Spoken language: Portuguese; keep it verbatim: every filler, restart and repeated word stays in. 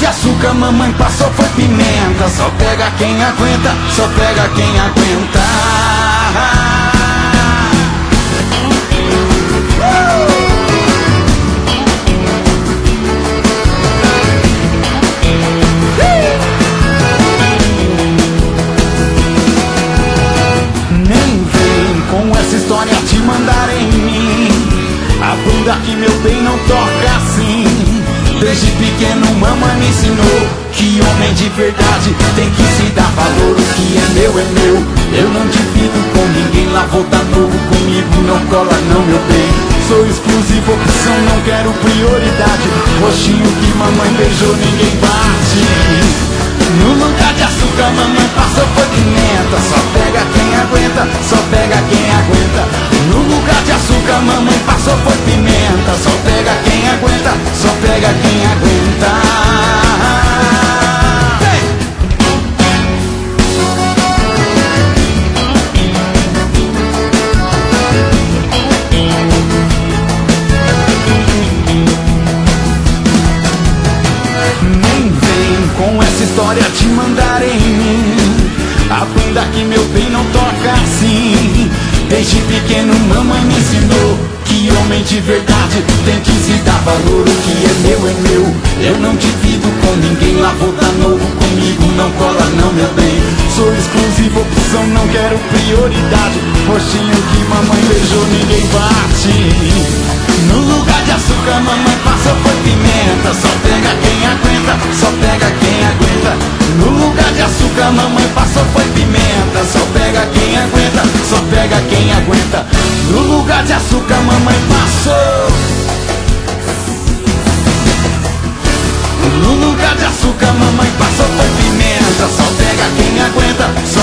açúcar mamãe passou foi pimenta. Só pega quem aguenta, só pega quem aguenta. Nem vem com essa história de mandar em mim. A banda que meu bem não toca assim. Desde pequeno mamãe me ensinou que homem de verdade tem que se dar valor. O que é meu é meu, eu não divido com ninguém. Lá vou dar novo comigo, não cola não meu bem. Sou exclusivo, opção, não quero prioridade. Roxinho que mamãe beijou ninguém bate. No lugar de açúcar mamãe passou foi pimenta. Só pega quem aguenta, só pega quem aguenta. No lugar de açúcar mamãe passou foi pimenta. Só pega quem aguenta, só pega quem aguenta. Nem vem com essa história de mandar em mim. A banda que meu bem não toca assim. Desde pequeno mamãe me ensinou que homem de verdade tem que se dar valor. O que é meu é meu, eu não divido com ninguém. Lá vou dar novo comigo, não cola não meu bem. Sou exclusivo, opção, não quero prioridade. Roxinho que mamãe beijou ninguém bate. No lugar de açúcar mamãe passou foi pimenta. Só pega quem aguenta, só pega quem aguenta. No lugar de açúcar mamãe passou foi pimenta. Só pega quem aguenta, só pega quem aguenta. No lugar de açúcar mamãe passou. No lugar de açúcar mamãe passou foi pimenta. Só pega quem aguenta, só